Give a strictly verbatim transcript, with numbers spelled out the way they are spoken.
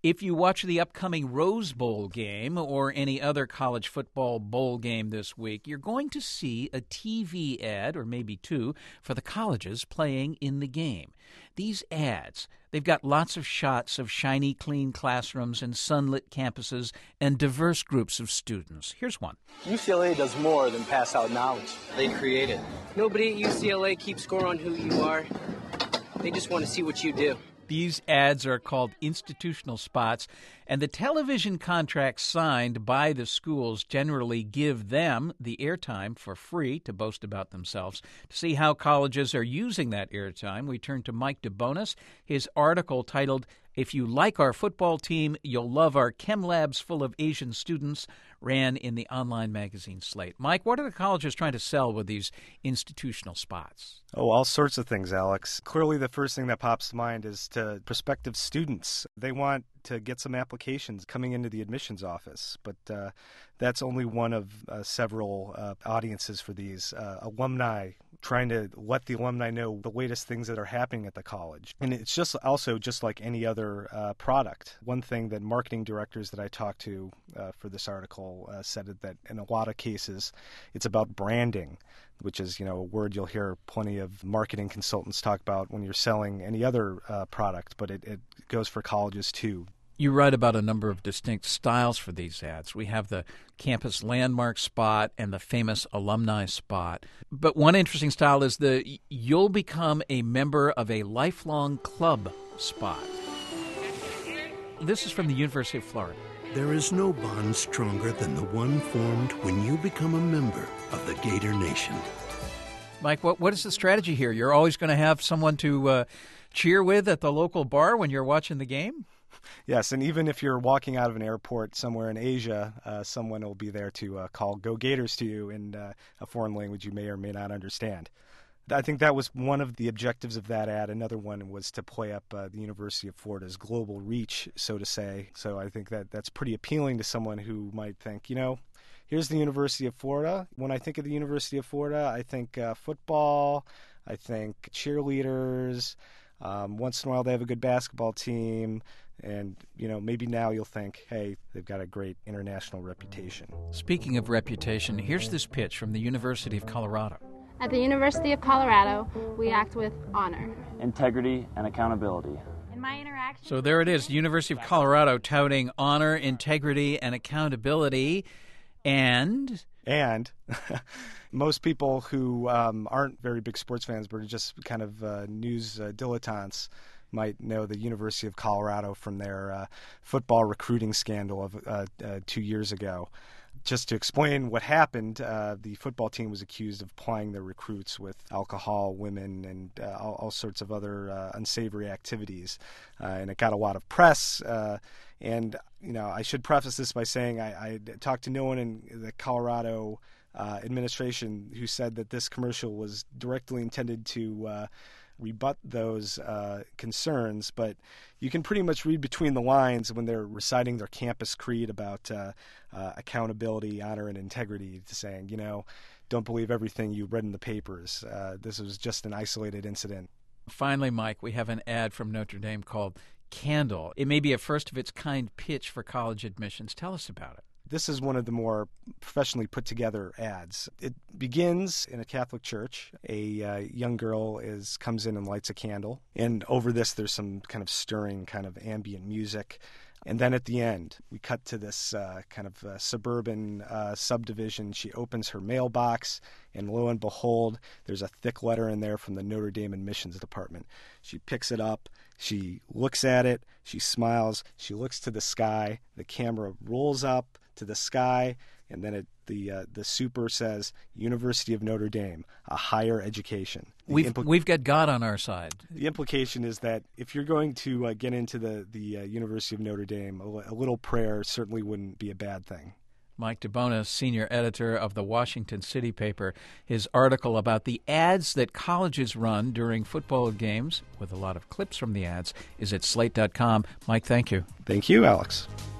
If you watch the upcoming Rose Bowl game or any other college football bowl game this week, you're going to see a T V ad, or maybe two, for the colleges playing in the game. These ads, they've got lots of shots of shiny, clean classrooms and sunlit campuses and diverse groups of students. Here's one. U C L A does more than pass out knowledge. They create it. Nobody at U C L A keeps score on who you are. They just want to see what you do. These ads are called institutional spots, and the television contracts signed by the schools generally give them the airtime for free to boast about themselves. To see how colleges are using that airtime, we turn to Mike DeBonis. His article titled, "If You Like Our Football Team, You'll Love Our Chem Labs Full of Asian Students," ran in the online magazine Slate. Mike, what are the colleges trying to sell with these institutional spots? Oh, all sorts of things, Alex. Clearly, the first thing that pops to mind is to prospective students. They want to get some applications coming into the admissions office, but uh, that's only one of uh, several uh, audiences for these. Uh, alumni, trying to let the alumni know the latest things that are happening at the college. And it's just also just like any other uh, product. One thing that marketing directors that I talked to uh, for this article uh, said that in a lot of cases, it's about branding, which is, you know, a word you'll hear plenty of marketing consultants talk about when you're selling any other uh, product, but it, it goes for colleges too. You write about a number of distinct styles for these ads. We have the campus landmark spot and the famous alumni spot. But one interesting style is the "you'll become a member of a lifelong club" spot. This is from the University of Florida. There is no bond stronger than the one formed when you become a member of the Gator Nation. Mike, what what is the strategy here? You're always going to have someone to uh, cheer with at the local bar when you're watching the game? Yes, and even if you're walking out of an airport somewhere in Asia, uh, someone will be there to uh, call "Go Gators" to you in uh, a foreign language you may or may not understand. I think that was one of the objectives of that ad. Another one was to play up uh, the University of Florida's global reach, so to say. So I think that that's pretty appealing to someone who might think, you know, here's the University of Florida. When I think of the University of Florida, I think uh, football, I think cheerleaders. Um, once in a while they have a good basketball team. And, you know, maybe now you'll think, hey, they've got a great international reputation. Speaking of reputation, here's this pitch from the University of Colorado. At the University of Colorado, we act with honor, integrity, and accountability. In my interaction. So there it is, the University of Colorado touting honor, integrity, and accountability. And... And most people who um, aren't very big sports fans but are just kind of uh, news uh, dilettantes might know the University of Colorado from their uh, football recruiting scandal of uh, uh, two years ago. Just to explain what happened, uh, the football team was accused of plying their recruits with alcohol, women, and uh, all, all sorts of other uh, unsavory activities. Uh, and it got a lot of press. Uh, and, you know, I should preface this by saying I, I talked to no one in the Colorado uh, administration who said that this commercial was directly intended to uh, rebut those uh, concerns, but you can pretty much read between the lines when they're reciting their campus creed about uh, uh, accountability, honor, and integrity, to saying, you know, don't believe everything you read in the papers. Uh, this was just an isolated incident. Finally, Mike, we have an ad from Notre Dame called Candle. It may be a first-of-its-kind pitch for college admissions. Tell us about it. This is one of the more professionally put together ads. It begins in a Catholic church. A uh, young girl is comes in and lights a candle. And over this, there's some kind of stirring kind of ambient music. And then at the end, we cut to this uh, kind of uh, suburban uh, subdivision. She opens her mailbox, and lo and behold, there's a thick letter in there from the Notre Dame admissions department. She picks it up. She looks at it. She smiles. She looks to the sky. The camera rolls up to the sky, and then it, the uh, the super says, University of Notre Dame, a higher education. The We've impl- we've got God on our side. The implication is that if you're going to uh, get into the, the uh, University of Notre Dame, a, a little prayer certainly wouldn't be a bad thing. Mike DeBonis, senior editor of the Washington City paper, his article about the ads that colleges run during football games, with a lot of clips from the ads, is at slate dot com. Mike, thank you. Thank you, Alex.